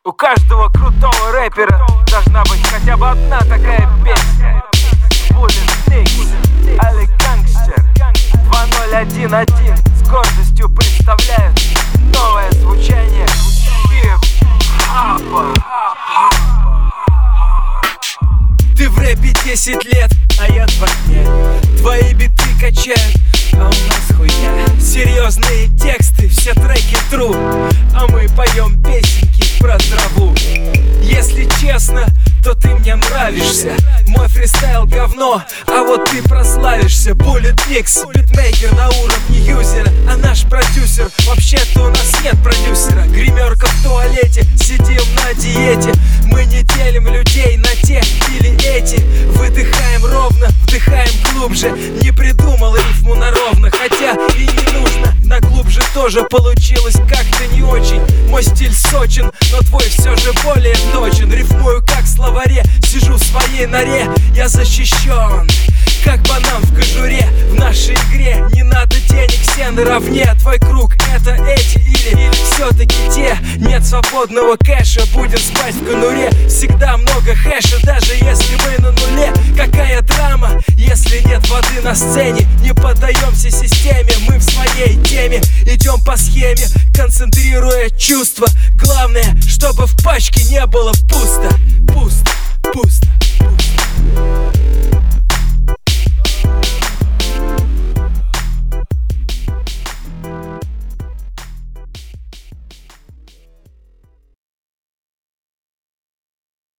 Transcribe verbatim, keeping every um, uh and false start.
У каждого крутого рэпера должна быть хотя бы одна такая песня. Bullet Mix, Али Гангстер, два ноль один один с гордостью представляют новое звучание хип-хопа. Ты в рэпе десять лет, а я два дня. Твои биты качают, а у нас хуйня. Серьезные тексты, все треки тру, а мы поем песенки про траву. Если честно, то ты мне нравишься. Мой фристайл говно, а вот ты прославишься. Bullet Mix, битмейкер на уровне юзера, а наш продюсер, вообще-то у нас нет продюсера. Гримерка в туалете, сидим на диете. Мы не делим людей на те или эти. Выдыхаем ровно, вдыхаем глубже. Не придумал рифму на ровно, хотя и не нужно. На глубже тоже получилось как-то не очень. Мой стиль сочен, но твой все же более точен. Рифмую как в словаре, сижу в своей норе. Я защищен, как банан в кожуре. В нашей игре не надо денег, все наравне. Твой круг это эти или, или все-таки те. Нет свободного кэша, будем спать в конуре. Всегда много хэша, даже если мы на нуле. Какая драма, если нет воды на сцене. Не поддаемся системе, мы в своей теме. Идем по схеме, концентрируя чувства. Главное, чтобы в пачке не было пусто. Пусто, пусто.